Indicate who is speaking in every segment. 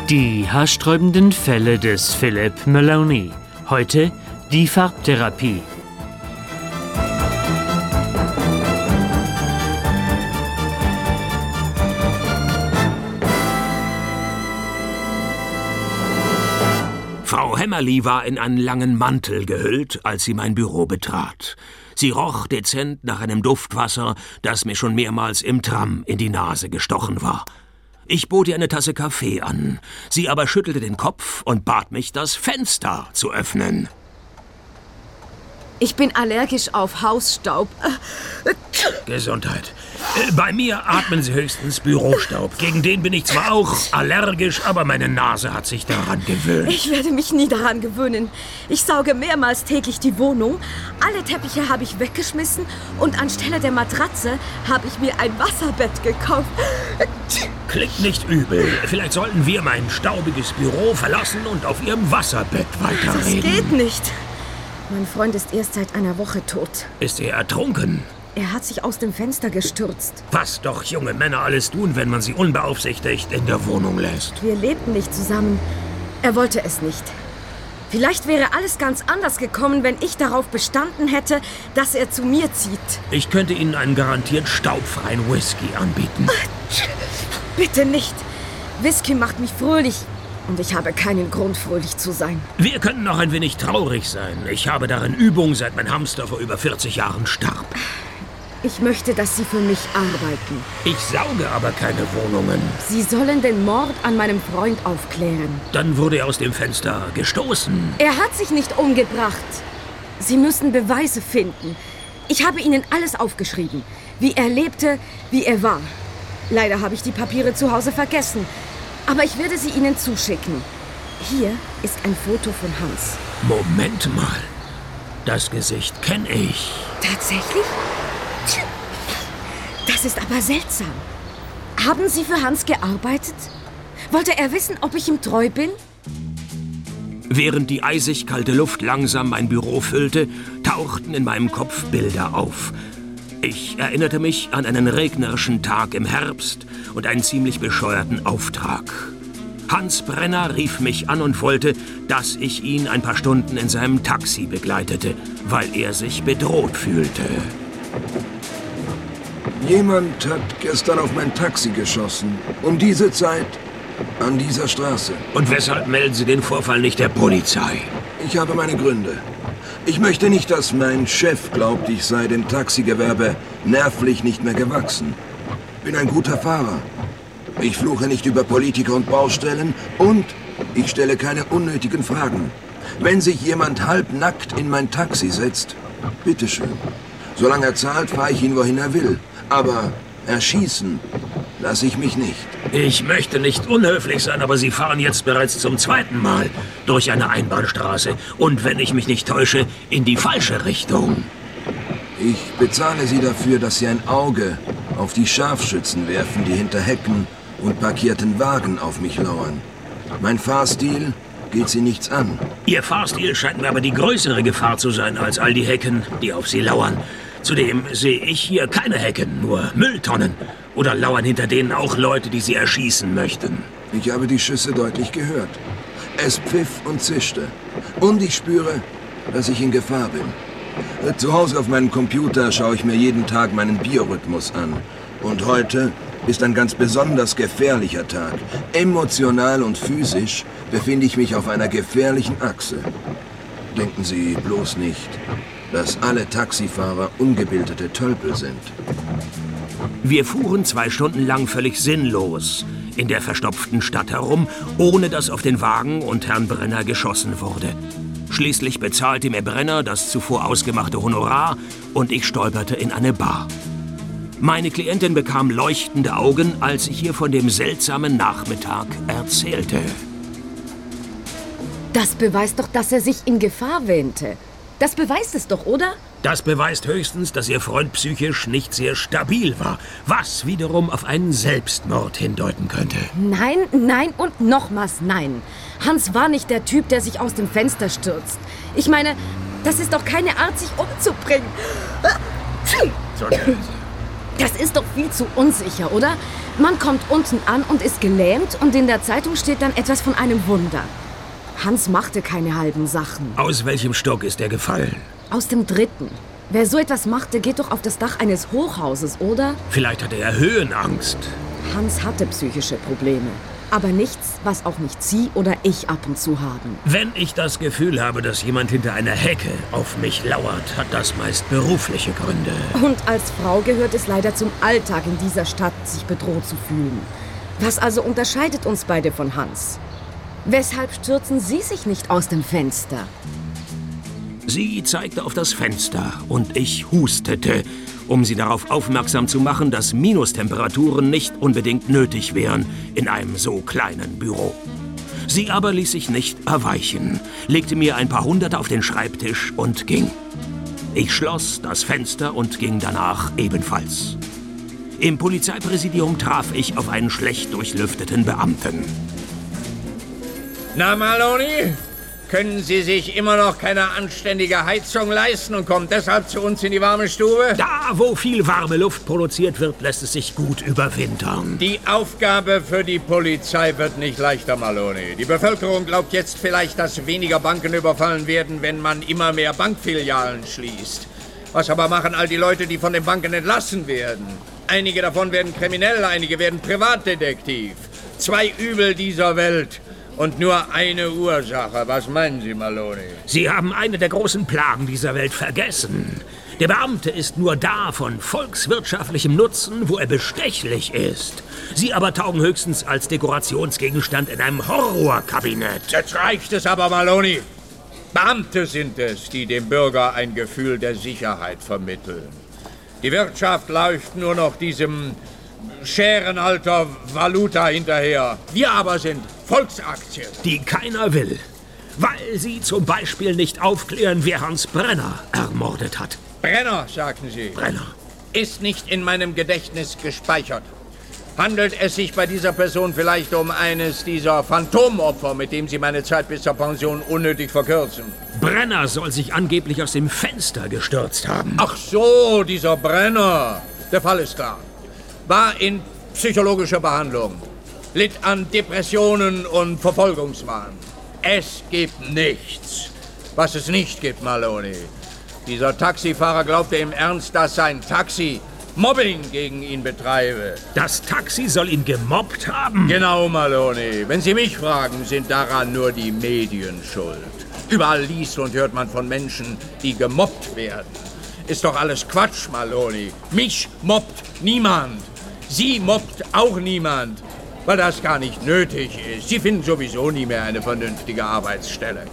Speaker 1: Die haarsträubenden Fälle des Philip Maloney. Heute die Farbtherapie.
Speaker 2: Frau Hämmerli war in einen langen Mantel gehüllt, als sie mein Büro betrat. Sie roch dezent nach einem Duftwasser, das mir schon mehrmals im Tram in die Nase gestochen war. Ich bot ihr eine Tasse Kaffee an. Sie aber schüttelte den Kopf und bat mich, das Fenster zu öffnen.
Speaker 3: Ich bin allergisch auf Hausstaub.
Speaker 2: Gesundheit. Bei mir atmen Sie höchstens Bürostaub. Gegen den bin ich zwar auch allergisch, aber meine Nase hat sich daran gewöhnt.
Speaker 3: Ich werde mich nie daran gewöhnen. Ich sauge mehrmals täglich die Wohnung. Alle Teppiche habe ich weggeschmissen und anstelle der Matratze habe ich mir ein Wasserbett gekauft.
Speaker 2: Klingt nicht übel. Vielleicht sollten wir mein staubiges Büro verlassen und auf Ihrem Wasserbett weiterreden.
Speaker 3: Das geht nicht. Mein Freund ist erst seit einer Woche tot.
Speaker 2: Ist er ertrunken?
Speaker 3: Er hat sich aus dem Fenster gestürzt.
Speaker 2: Was doch junge Männer alles tun, wenn man sie unbeaufsichtigt in der Wohnung lässt.
Speaker 3: Wir lebten nicht zusammen. Er wollte es nicht. Vielleicht wäre alles ganz anders gekommen, wenn ich darauf bestanden hätte, dass er zu mir zieht.
Speaker 2: Ich könnte Ihnen einen garantiert staubfreien Whisky anbieten.
Speaker 3: Bitte nicht. Whisky macht mich fröhlich. Und ich habe keinen Grund, fröhlich zu sein.
Speaker 2: Wir können noch ein wenig traurig sein. Ich habe darin Übung, seit mein Hamster vor über 40 Jahren starb.
Speaker 3: Ich möchte, dass Sie für mich arbeiten.
Speaker 2: Ich sauge aber keine Wohnungen.
Speaker 3: Sie sollen den Mord an meinem Freund aufklären.
Speaker 2: Dann wurde er aus dem Fenster gestoßen.
Speaker 3: Er hat sich nicht umgebracht. Sie müssen Beweise finden. Ich habe Ihnen alles aufgeschrieben. Wie er lebte, wie er war. Leider habe ich die Papiere zu Hause vergessen. Aber ich werde sie Ihnen zuschicken. Hier ist ein Foto von Hans.
Speaker 2: Moment mal. Das Gesicht kenne ich.
Speaker 3: Tatsächlich? Das ist aber seltsam. Haben Sie für Hans gearbeitet? Wollte er wissen, ob ich ihm treu bin?
Speaker 2: Während die eisig kalte Luft langsam mein Büro füllte, tauchten in meinem Kopf Bilder auf. Ich erinnerte mich an einen regnerischen Tag im Herbst und einen ziemlich bescheuerten Auftrag. Hans Brenner rief mich an und wollte, dass ich ihn ein paar Stunden in seinem Taxi begleitete, weil er sich bedroht fühlte.
Speaker 4: Jemand hat gestern auf mein Taxi geschossen. Um diese Zeit, an dieser Straße.
Speaker 2: Und weshalb melden Sie den Vorfall nicht der Polizei?
Speaker 4: Ich habe meine Gründe. Ich möchte nicht, dass mein Chef glaubt, ich sei dem Taxigewerbe nervlich nicht mehr gewachsen. Bin ein guter Fahrer. Ich fluche nicht über Politiker und Baustellen und ich stelle keine unnötigen Fragen. Wenn sich jemand halbnackt in mein Taxi setzt, bitteschön. Solange er zahlt, fahre ich ihn, wohin er will. Aber erschießen lasse ich mich nicht.
Speaker 2: Ich möchte nicht unhöflich sein, aber Sie fahren jetzt bereits zum zweiten Mal durch eine Einbahnstraße. Und wenn ich mich nicht täusche, in die falsche Richtung.
Speaker 4: Ich bezahle Sie dafür, dass Sie ein Auge auf die Scharfschützen werfen, die hinter Hecken und parkierten Wagen auf mich lauern. Mein Fahrstil geht Sie nichts an.
Speaker 2: Ihr Fahrstil scheint mir aber die größere Gefahr zu sein als all die Hecken, die auf Sie lauern. Zudem sehe ich hier keine Hecken, nur Mülltonnen. Oder lauern hinter denen auch Leute, die Sie erschießen möchten?
Speaker 4: Ich habe die Schüsse deutlich gehört. Es pfiff und zischte. Und ich spüre, dass ich in Gefahr bin. Zu Hause auf meinem Computer schaue ich mir jeden Tag meinen Biorhythmus an. Und heute ist ein ganz besonders gefährlicher Tag. Emotional und physisch befinde ich mich auf einer gefährlichen Achse. Denken Sie bloß nicht, dass alle Taxifahrer ungebildete Tölpel sind.
Speaker 2: Wir fuhren 2 Stunden lang völlig sinnlos in der verstopften Stadt herum, ohne dass auf den Wagen und Herrn Brenner geschossen wurde. Schließlich bezahlte mir Brenner das zuvor ausgemachte Honorar und ich stolperte in eine Bar. Meine Klientin bekam leuchtende Augen, als ich ihr von dem seltsamen Nachmittag erzählte.
Speaker 3: Das beweist doch, dass er sich in Gefahr wähnte. Das beweist es doch, oder?
Speaker 2: Das beweist höchstens, dass Ihr Freund psychisch nicht sehr stabil war, was wiederum auf einen Selbstmord hindeuten könnte.
Speaker 3: Nein, nein und nochmals nein. Hans war nicht der Typ, der sich aus dem Fenster stürzt. Ich meine, das ist doch keine Art, sich umzubringen.
Speaker 2: So,
Speaker 3: Das ist doch viel zu unsicher, oder? Man kommt unten an und ist gelähmt und in der Zeitung steht dann etwas von einem Wunder. Hans machte keine halben Sachen.
Speaker 2: Aus welchem Stock ist er gefallen?
Speaker 3: Aus dem 3. Wer so etwas machte, geht doch auf das Dach eines Hochhauses, oder?
Speaker 2: Vielleicht hatte er Höhenangst.
Speaker 3: Hans hatte psychische Probleme. Aber nichts, was auch nicht Sie oder ich ab und zu haben.
Speaker 2: Wenn ich das Gefühl habe, dass jemand hinter einer Hecke auf mich lauert, hat das meist berufliche Gründe.
Speaker 3: Und als Frau gehört es leider zum Alltag in dieser Stadt, sich bedroht zu fühlen. Was also unterscheidet uns beide von Hans? Weshalb stürzen Sie sich nicht aus dem Fenster?
Speaker 2: Sie zeigte auf das Fenster und ich hustete, um sie darauf aufmerksam zu machen, dass Minustemperaturen nicht unbedingt nötig wären in einem so kleinen Büro. Sie aber ließ sich nicht erweichen, legte mir ein paar Hunderte auf den Schreibtisch und ging. Ich schloss das Fenster und ging danach ebenfalls. Im Polizeipräsidium traf ich auf einen schlecht durchlüfteten Beamten.
Speaker 5: Na, Maloney? Können Sie sich immer noch keine anständige Heizung leisten und kommen deshalb zu uns in die warme Stube?
Speaker 2: Da, wo viel warme Luft produziert wird, lässt es sich gut überwintern.
Speaker 5: Die Aufgabe für die Polizei wird nicht leichter, Maloney. Die Bevölkerung glaubt jetzt vielleicht, dass weniger Banken überfallen werden, wenn man immer mehr Bankfilialen schließt. Was aber machen all die Leute, die von den Banken entlassen werden? Einige davon werden kriminell, einige werden Privatdetektiv. 2 Übel dieser Welt. Und nur eine Ursache. Was meinen Sie, Maloney?
Speaker 2: Sie haben eine der großen Plagen dieser Welt vergessen. Der Beamte ist nur da von volkswirtschaftlichem Nutzen, wo er bestechlich ist. Sie aber taugen höchstens als Dekorationsgegenstand in einem Horrorkabinett.
Speaker 5: Jetzt reicht es aber, Maloney. Beamte sind es, die dem Bürger ein Gefühl der Sicherheit vermitteln. Die Wirtschaft läuft nur noch diesem Scherenalter Valuta hinterher. Wir aber sind Volksaktien.
Speaker 2: Die keiner will, weil sie zum Beispiel nicht aufklären, wer Hans Brenner ermordet hat.
Speaker 5: Brenner, sagten Sie.
Speaker 2: Brenner.
Speaker 5: Ist nicht in meinem Gedächtnis gespeichert. Handelt es sich bei dieser Person vielleicht um eines dieser Phantomopfer, mit dem Sie meine Zeit bis zur Pension unnötig verkürzen?
Speaker 2: Brenner soll sich angeblich aus dem Fenster gestürzt haben.
Speaker 5: Ach so, dieser Brenner. Der Fall ist klar. War in psychologischer Behandlung. Litt an Depressionen und Verfolgungswahn. Es gibt nichts, was es nicht gibt, Maloney. Dieser Taxifahrer glaubte im Ernst, dass sein Taxi Mobbing gegen ihn betreibe.
Speaker 2: Das Taxi soll ihn gemobbt haben?
Speaker 5: Genau, Maloney. Wenn Sie mich fragen, sind daran nur die Medien schuld. Überall liest und hört man von Menschen, die gemobbt werden. Ist doch alles Quatsch, Maloney. Mich mobbt niemand. Sie mobbt auch niemand, weil das gar nicht nötig ist. Sie finden sowieso nie mehr eine vernünftige Arbeitsstelle.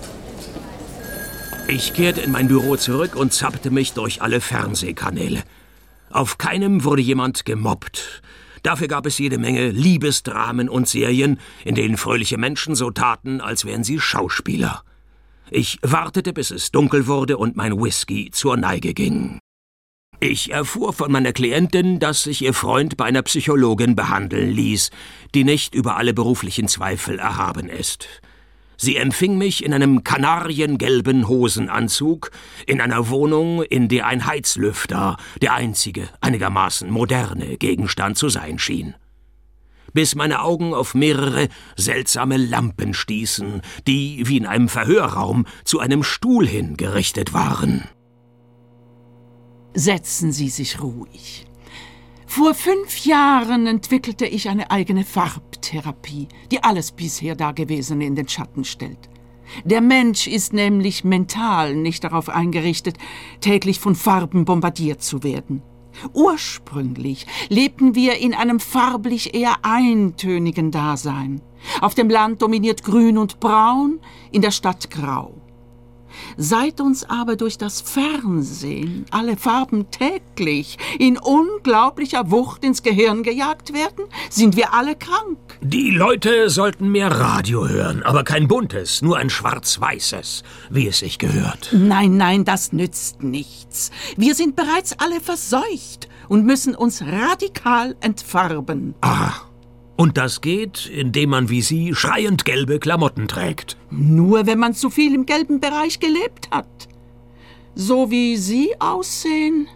Speaker 2: Ich kehrte in mein Büro zurück und zappte mich durch alle Fernsehkanäle. Auf keinem wurde jemand gemobbt. Dafür gab es jede Menge Liebesdramen und Serien, in denen fröhliche Menschen so taten, als wären sie Schauspieler. Ich wartete, bis es dunkel wurde und mein Whisky zur Neige ging. Ich erfuhr von meiner Klientin, dass sich ihr Freund bei einer Psychologin behandeln ließ, die nicht über alle beruflichen Zweifel erhaben ist. Sie empfing mich in einem kanariengelben Hosenanzug, in einer Wohnung, in der ein Heizlüfter, der einzige, einigermaßen moderne Gegenstand zu sein schien. Bis meine Augen auf mehrere seltsame Lampen stießen, die, wie in einem Verhörraum, zu einem Stuhl hin gerichtet waren.
Speaker 6: Setzen Sie sich ruhig. Vor 5 Jahren entwickelte ich eine eigene Farbtherapie, die alles bisher Dagewesene in den Schatten stellt. Der Mensch ist nämlich mental nicht darauf eingerichtet, täglich von Farben bombardiert zu werden. Ursprünglich lebten wir in einem farblich eher eintönigen Dasein. Auf dem Land dominiert Grün und Braun, in der Stadt Grau. Seit uns aber durch das Fernsehen alle Farben täglich in unglaublicher Wucht ins Gehirn gejagt werden, sind wir alle krank.
Speaker 2: Die Leute sollten mehr Radio hören, aber kein buntes, nur ein schwarz-weißes, wie es sich gehört.
Speaker 6: Nein, das nützt nichts. Wir sind bereits alle verseucht und müssen uns radikal entfarben.
Speaker 2: Ah. Und das geht, indem man wie Sie schreiend gelbe Klamotten trägt.
Speaker 6: Nur wenn man zu viel im gelben Bereich gelebt hat. So wie Sie aussehen,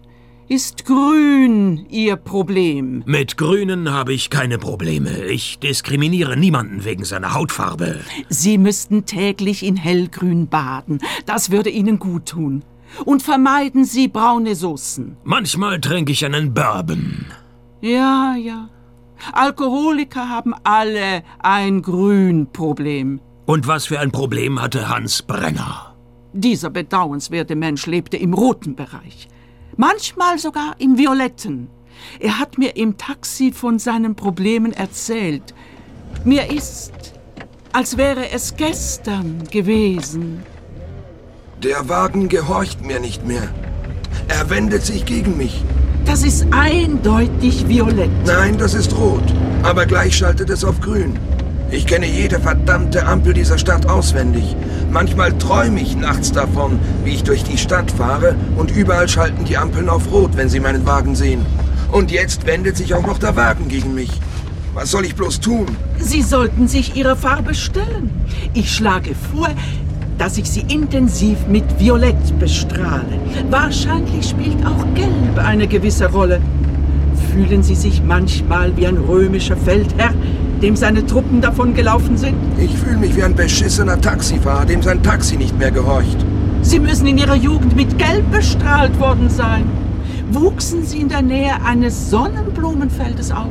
Speaker 6: Ist grün Ihr Problem?
Speaker 2: Mit Grünen habe ich keine Probleme. Ich diskriminiere niemanden wegen seiner Hautfarbe.
Speaker 6: Sie müssten täglich in hellgrün baden. Das würde Ihnen gut tun. Und vermeiden Sie braune Soßen.
Speaker 2: Manchmal trinke ich einen Bourbon.
Speaker 6: Ja. Alkoholiker haben alle ein Grünproblem.
Speaker 2: Und was für ein Problem hatte Hans Brenner?
Speaker 6: Dieser bedauernswerte Mensch lebte im roten Bereich. Manchmal sogar im violetten. Er hat mir im Taxi von seinen Problemen erzählt. Mir ist, als wäre es gestern gewesen.
Speaker 4: Der Wagen gehorcht mir nicht mehr. Er wendet sich gegen mich.
Speaker 6: Das ist eindeutig violett.
Speaker 4: Nein, das ist rot. Aber gleich schaltet es auf grün. Ich kenne jede verdammte Ampel dieser Stadt auswendig. Manchmal träume ich nachts davon, wie ich durch die Stadt fahre und überall schalten die Ampeln auf rot, wenn sie meinen Wagen sehen. Und jetzt wendet sich auch noch der Wagen gegen mich. Was soll ich bloß tun?
Speaker 6: Sie sollten sich Ihrer Farbe stellen. Ich schlage vor, dass ich Sie intensiv mit Violett bestrahle. Wahrscheinlich spielt auch Gelb eine gewisse Rolle. Fühlen Sie sich manchmal wie ein römischer Feldherr, dem seine Truppen davongelaufen sind?
Speaker 4: Ich fühle mich wie ein beschissener Taxifahrer, dem sein Taxi nicht mehr gehorcht.
Speaker 6: Sie müssen in Ihrer Jugend mit Gelb bestrahlt worden sein. Wuchsen Sie in der Nähe eines Sonnenblumenfeldes auf?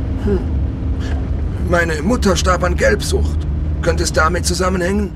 Speaker 4: Meine Mutter starb an Gelbsucht. Könnte es damit zusammenhängen?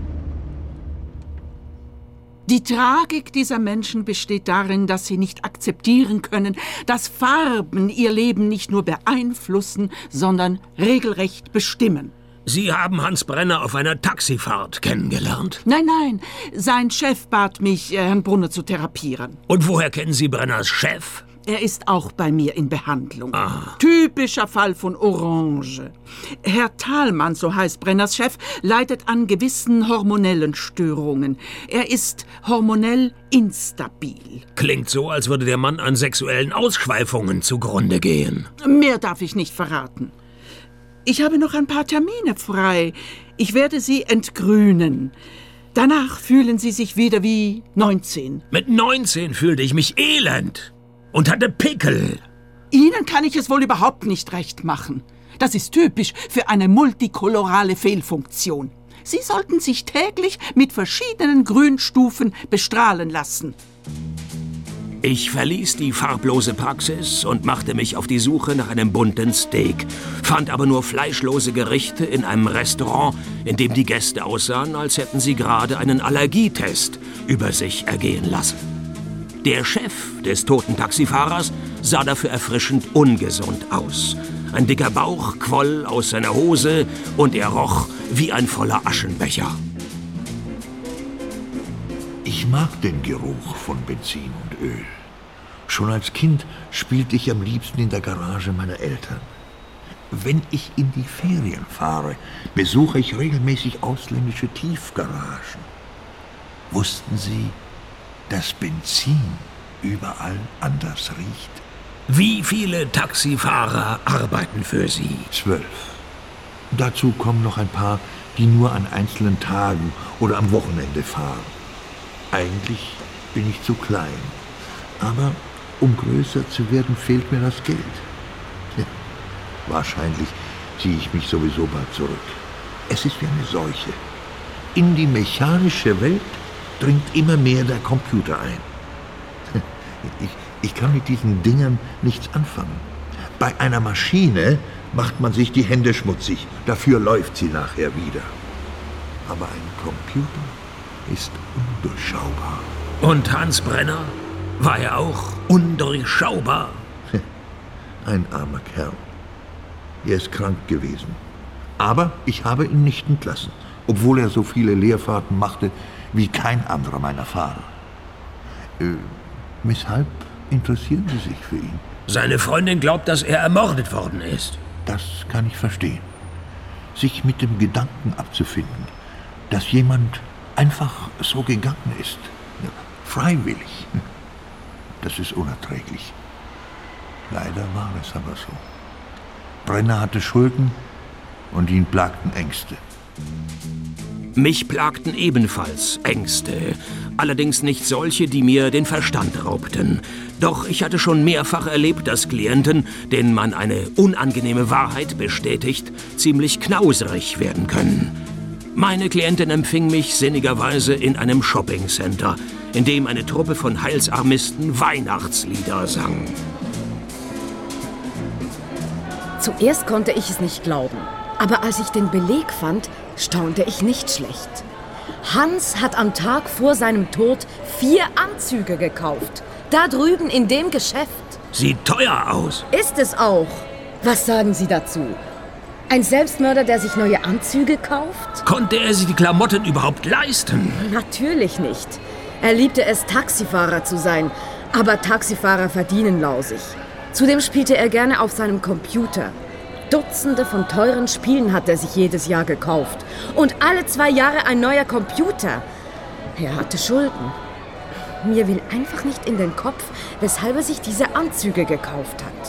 Speaker 6: Die Tragik dieser Menschen besteht darin, dass sie nicht akzeptieren können, dass Farben ihr Leben nicht nur beeinflussen, sondern regelrecht bestimmen.
Speaker 2: Sie haben Hans Brenner auf einer Taxifahrt kennengelernt?
Speaker 6: Nein, sein Chef bat mich, Herrn Brunner zu therapieren.
Speaker 2: Und woher kennen Sie Brenners Chef?
Speaker 6: Er ist auch bei mir in Behandlung. Typischer Fall von Orange. Herr Thalmann, so heißt Brenners Chef, leidet an gewissen hormonellen Störungen. Er ist hormonell instabil.
Speaker 2: Klingt so, als würde der Mann an sexuellen Ausschweifungen zugrunde gehen.
Speaker 6: Mehr darf ich nicht verraten. Ich habe noch ein paar Termine frei. Ich werde Sie entgrünen. Danach fühlen Sie sich wieder wie 19.
Speaker 2: Mit 19 fühlte ich mich elend. Und hatte Pickel.
Speaker 6: Ihnen kann ich es wohl überhaupt nicht recht machen. Das ist typisch für eine multikolorale Fehlfunktion. Sie sollten sich täglich mit verschiedenen Grünstufen bestrahlen lassen.
Speaker 2: Ich verließ die farblose Praxis und machte mich auf die Suche nach einem bunten Steak, fand aber nur fleischlose Gerichte in einem Restaurant, in dem die Gäste aussahen, als hätten sie gerade einen Allergietest über sich ergehen lassen. Der Chef des toten Taxifahrers sah dafür erfrischend ungesund aus. Ein dicker Bauch quoll aus seiner Hose und er roch wie ein voller Aschenbecher.
Speaker 7: Ich mag den Geruch von Benzin und Öl. Schon als Kind spielte ich am liebsten in der Garage meiner Eltern. Wenn ich in die Ferien fahre, besuche ich regelmäßig ausländische Tiefgaragen. Wussten Sie, dass Benzin überall anders riecht?
Speaker 2: Wie viele Taxifahrer arbeiten für Sie?
Speaker 7: 12. Dazu kommen noch ein paar, die nur an einzelnen Tagen oder am Wochenende fahren. Eigentlich bin ich zu klein. Aber um größer zu werden, fehlt mir das Geld. Ja, wahrscheinlich ziehe ich mich sowieso bald zurück. Es ist wie eine Seuche. In die mechanische Welt dringt immer mehr der Computer ein. Ich kann mit diesen Dingern nichts anfangen. Bei einer Maschine macht man sich die Hände schmutzig, dafür läuft sie nachher wieder. Aber ein Computer ist undurchschaubar.
Speaker 2: Und Hans Brenner? War er auch undurchschaubar?
Speaker 7: Ein armer Kerl. Er ist krank gewesen. Aber ich habe ihn nicht entlassen, obwohl er so viele Leerfahrten machte wie kein anderer meiner Fahrer. Weshalb interessieren Sie sich für ihn?
Speaker 2: Seine Freundin glaubt, dass er ermordet worden ist.
Speaker 7: Das kann ich verstehen. Sich mit dem Gedanken abzufinden, dass jemand einfach so gegangen ist. Ja, freiwillig. Das ist unerträglich. Leider war es aber so. Brenner hatte Schulden und ihn plagten Ängste.
Speaker 2: Mich plagten ebenfalls Ängste. Allerdings nicht solche, die mir den Verstand raubten. Doch ich hatte schon mehrfach erlebt, dass Klienten, denen man eine unangenehme Wahrheit bestätigt, ziemlich knauserig werden können. Meine Klientin empfing mich sinnigerweise in einem Shoppingcenter, in dem eine Truppe von Heilsarmisten Weihnachtslieder sang.
Speaker 3: Zuerst konnte ich es nicht glauben. Aber als ich den Beleg fand, staunte ich nicht schlecht. Hans hat am Tag vor seinem Tod 4 Anzüge gekauft. Da drüben in dem Geschäft.
Speaker 2: Sieht teuer aus.
Speaker 3: Ist es auch. Was sagen Sie dazu? Ein Selbstmörder, der sich neue Anzüge kauft?
Speaker 2: Konnte er sich die Klamotten überhaupt leisten?
Speaker 3: Natürlich nicht. Er liebte es, Taxifahrer zu sein. Aber Taxifahrer verdienen lausig. Zudem spielte er gerne auf seinem Computer. Dutzende von teuren Spielen hat er sich jedes Jahr gekauft. Und alle 2 Jahre ein neuer Computer. Er hatte Schulden. Mir will einfach nicht in den Kopf, weshalb er sich diese Anzüge gekauft hat.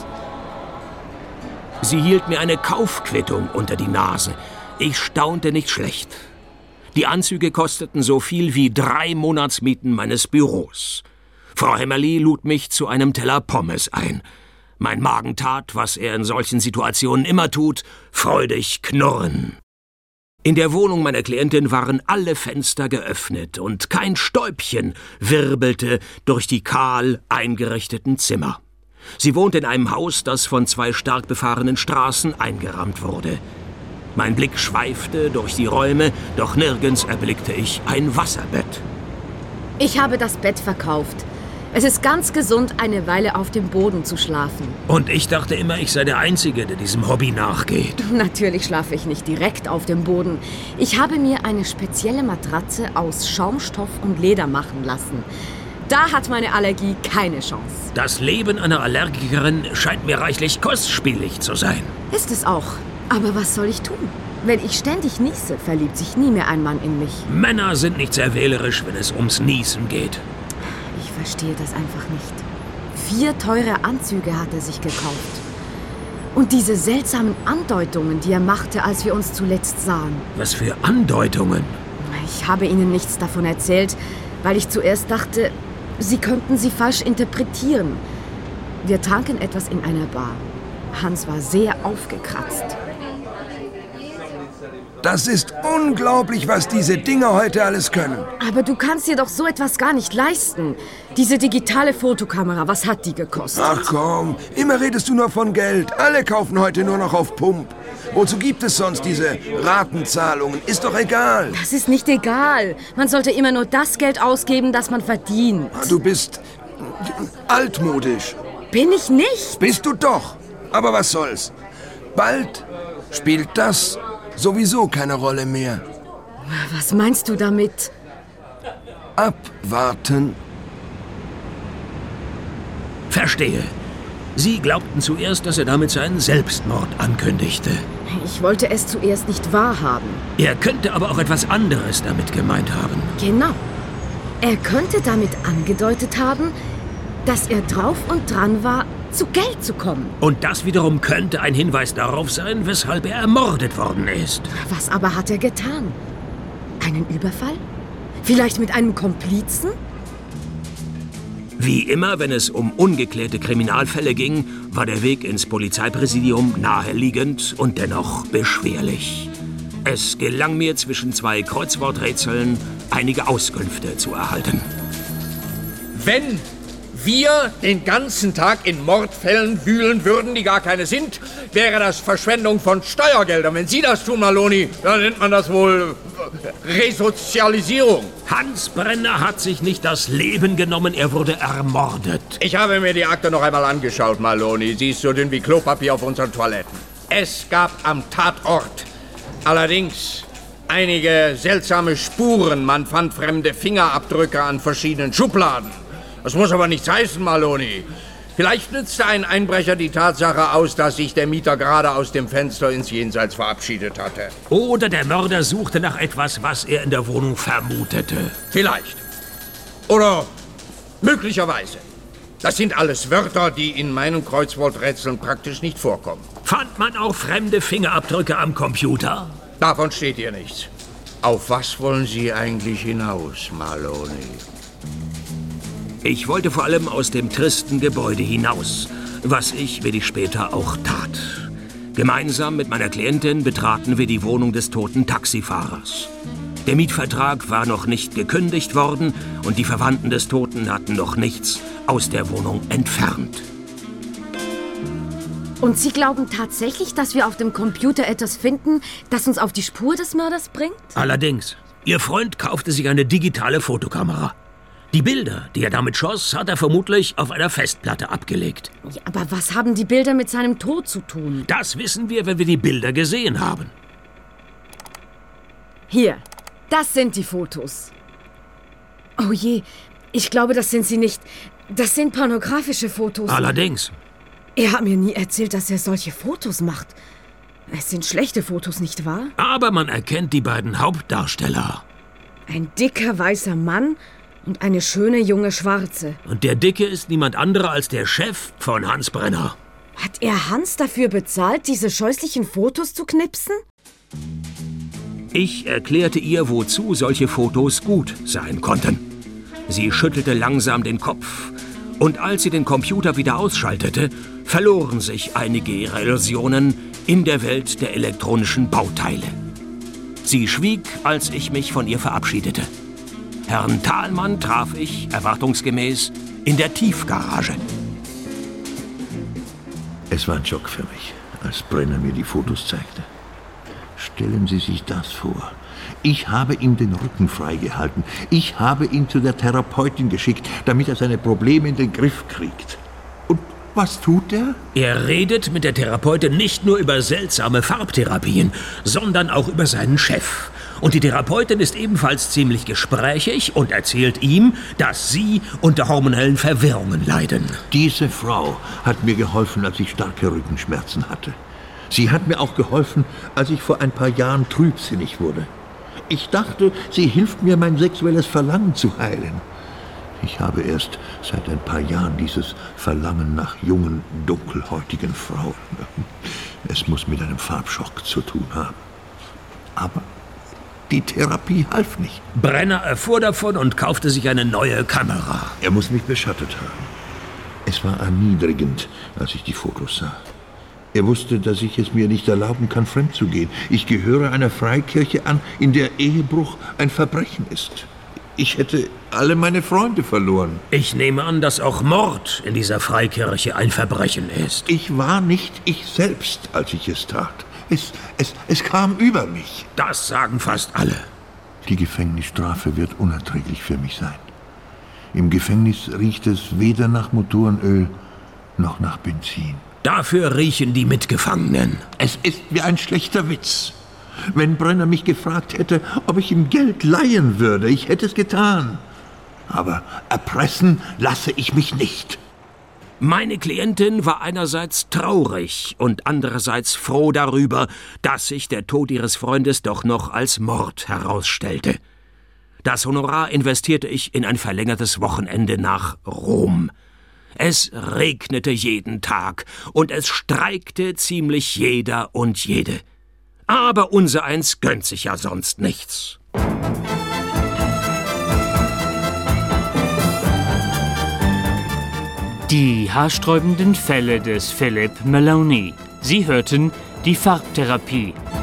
Speaker 2: Sie hielt mir eine Kaufquittung unter die Nase. Ich staunte nicht schlecht. Die Anzüge kosteten so viel wie 3 Monatsmieten meines Büros. Frau Hämmerli lud mich zu einem Teller Pommes ein. Mein Magen tat, was er in solchen Situationen immer tut, freudig knurren. In der Wohnung meiner Klientin waren alle Fenster geöffnet und kein Stäubchen wirbelte durch die kahl eingerichteten Zimmer. Sie wohnte in einem Haus, das von 2 stark befahrenen Straßen eingerahmt wurde. Mein Blick schweifte durch die Räume, doch nirgends erblickte ich ein Wasserbett.
Speaker 3: Ich habe das Bett verkauft. Es ist ganz gesund, eine Weile auf dem Boden zu schlafen.
Speaker 2: Und ich dachte immer, ich sei der Einzige, der diesem Hobby nachgeht.
Speaker 3: Natürlich schlafe ich nicht direkt auf dem Boden. Ich habe mir eine spezielle Matratze aus Schaumstoff und Leder machen lassen. Da hat meine Allergie keine Chance.
Speaker 2: Das Leben einer Allergikerin scheint mir reichlich kostspielig zu sein.
Speaker 3: Ist es auch. Aber was soll ich tun? Wenn ich ständig niese, verliebt sich nie mehr ein Mann in mich.
Speaker 2: Männer sind nicht sehr wählerisch, wenn es ums Niesen geht.
Speaker 3: Ich verstehe das einfach nicht. 4 teure Anzüge hat er sich gekauft. Und diese seltsamen Andeutungen, die er machte, als wir uns zuletzt sahen.
Speaker 2: Was für Andeutungen?
Speaker 3: Ich habe Ihnen nichts davon erzählt, weil ich zuerst dachte, Sie könnten sie falsch interpretieren. Wir tranken etwas in einer Bar. Hans war sehr aufgekratzt.
Speaker 4: Das ist unglaublich, was diese Dinger heute alles können.
Speaker 3: Aber du kannst dir doch so etwas gar nicht leisten. Diese digitale Fotokamera, was hat die gekostet?
Speaker 4: Ach komm, immer redest du nur von Geld. Alle kaufen heute nur noch auf Pump. Wozu gibt es sonst diese Ratenzahlungen? Ist doch egal.
Speaker 3: Das ist nicht egal. Man sollte immer nur das Geld ausgeben, das man verdient.
Speaker 4: Du bist altmodisch.
Speaker 3: Bin ich nicht?
Speaker 4: Bist du doch. Aber was soll's? Bald spielt das sowieso keine Rolle mehr.
Speaker 3: Was meinst du damit?
Speaker 4: Abwarten.
Speaker 2: Verstehe. Sie glaubten zuerst, dass er damit seinen Selbstmord ankündigte.
Speaker 3: Ich wollte es zuerst nicht wahrhaben.
Speaker 2: Er könnte aber auch etwas anderes damit gemeint haben.
Speaker 3: Genau. Er könnte damit angedeutet haben, dass er drauf und dran war, zu Geld zu kommen.
Speaker 2: Und das wiederum könnte ein Hinweis darauf sein, weshalb er ermordet worden ist.
Speaker 3: Was aber hat er getan? Einen Überfall? Vielleicht mit einem Komplizen?
Speaker 2: Wie immer, wenn es um ungeklärte Kriminalfälle ging, war der Weg ins Polizeipräsidium naheliegend und dennoch beschwerlich. Es gelang mir, zwischen 2 Kreuzworträtseln einige Auskünfte zu erhalten.
Speaker 5: Wenn wir den ganzen Tag in Mordfällen wühlen würden, die gar keine sind, wäre das Verschwendung von Steuergeldern. Wenn Sie das tun, Maloney, dann nennt man das wohl Resozialisierung.
Speaker 2: Hans Brenner hat sich nicht das Leben genommen, er wurde ermordet.
Speaker 5: Ich habe mir die Akte noch einmal angeschaut, Maloney. Sie ist so dünn wie Klopapier auf unseren Toiletten. Es gab am Tatort allerdings einige seltsame Spuren. Man fand fremde Fingerabdrücke an verschiedenen Schubladen. Das muss aber nichts heißen, Maloney. Vielleicht nützte ein Einbrecher die Tatsache aus, dass sich der Mieter gerade aus dem Fenster ins Jenseits verabschiedet hatte.
Speaker 2: Oder der Mörder suchte nach etwas, was er in der Wohnung vermutete.
Speaker 5: Vielleicht. Oder möglicherweise. Das sind alles Wörter, die in meinen Kreuzworträtseln praktisch nicht vorkommen.
Speaker 2: Fand man auch fremde Fingerabdrücke am Computer?
Speaker 5: Davon steht hier nichts. Auf was wollen Sie eigentlich hinaus, Maloney?
Speaker 2: Ich wollte vor allem aus dem tristen Gebäude hinaus, was ich wenig später auch tat. Gemeinsam mit meiner Klientin betraten wir die Wohnung des toten Taxifahrers. Der Mietvertrag war noch nicht gekündigt worden und die Verwandten des Toten hatten noch nichts aus der Wohnung entfernt.
Speaker 3: Und Sie glauben tatsächlich, dass wir auf dem Computer etwas finden, das uns auf die Spur des Mörders bringt?
Speaker 2: Allerdings, Ihr Freund kaufte sich eine digitale Fotokamera. Die Bilder, die er damit schoss, hat er vermutlich auf einer Festplatte abgelegt.
Speaker 3: Ja, aber was haben die Bilder mit seinem Tod zu tun?
Speaker 2: Das wissen wir, wenn wir die Bilder gesehen haben.
Speaker 3: Hier, das sind die Fotos. Oh je, ich glaube, das sind sie nicht. Das sind pornografische Fotos.
Speaker 2: Allerdings.
Speaker 3: Er hat mir nie erzählt, dass er solche Fotos macht. Es sind schlechte Fotos, nicht wahr?
Speaker 2: Aber man erkennt die beiden Hauptdarsteller.
Speaker 3: Ein dicker weißer Mann und eine schöne junge Schwarze.
Speaker 2: Und der Dicke ist niemand anderer als der Chef von Hans Brenner.
Speaker 3: Hat er Hans dafür bezahlt, diese scheußlichen Fotos zu knipsen?
Speaker 2: Ich erklärte ihr, wozu solche Fotos gut sein konnten. Sie schüttelte langsam den Kopf. Und als sie den Computer wieder ausschaltete, verloren sich einige ihrer Illusionen in der Welt der elektronischen Bauteile. Sie schwieg, als ich mich von ihr verabschiedete. Herrn Thalmann traf ich, erwartungsgemäß, in der Tiefgarage.
Speaker 7: Es war ein Schock für mich, als Brenner mir die Fotos zeigte. Stellen Sie sich das vor. Ich habe ihm den Rücken freigehalten. Ich habe ihn zu der Therapeutin geschickt, damit er seine Probleme in den Griff kriegt. Und was tut er?
Speaker 2: Er redet mit der Therapeutin nicht nur über seltsame Farbtherapien, sondern auch über seinen Chef. Und die Therapeutin ist ebenfalls ziemlich gesprächig und erzählt ihm, dass sie unter hormonellen Verwirrungen leiden.
Speaker 7: Diese Frau hat mir geholfen, als ich starke Rückenschmerzen hatte. Sie hat mir auch geholfen, als ich vor ein paar Jahren trübsinnig wurde. Ich dachte, sie hilft mir, mein sexuelles Verlangen zu heilen. Ich habe erst seit ein paar Jahren dieses Verlangen nach jungen, dunkelhäutigen Frauen. Es muss mit einem Farbschock zu tun haben. Aber die Therapie half nicht.
Speaker 2: Brenner erfuhr davon und kaufte sich eine neue Kamera.
Speaker 7: Er muss mich beschattet haben. Es war erniedrigend, als ich die Fotos sah. Er wusste, dass ich es mir nicht erlauben kann, fremd zu gehen. Ich gehöre einer Freikirche an, in der Ehebruch ein Verbrechen ist. Ich hätte alle meine Freunde verloren.
Speaker 2: Ich nehme an, dass auch Mord in dieser Freikirche ein Verbrechen ist.
Speaker 7: Ich war nicht ich selbst, als ich es tat. Es kam über mich.
Speaker 2: Das sagen fast alle.
Speaker 7: Die Gefängnisstrafe wird unerträglich für mich sein. Im Gefängnis riecht es weder nach Motorenöl noch nach Benzin.
Speaker 2: Dafür riechen die Mitgefangenen.
Speaker 7: Es ist wie ein schlechter Witz. Wenn Brenner mich gefragt hätte, ob ich ihm Geld leihen würde, ich hätte es getan. Aber erpressen lasse ich mich nicht.
Speaker 2: Meine Klientin war einerseits traurig und andererseits froh darüber, dass sich der Tod ihres Freundes doch noch als Mord herausstellte. Das Honorar investierte ich in ein verlängertes Wochenende nach Rom. Es regnete jeden Tag und es streikte ziemlich jeder und jede. Aber unsereins gönnt sich ja sonst nichts.
Speaker 1: Die haarsträubenden Fälle des Philip Maloney. Sie hörten die Farbtherapie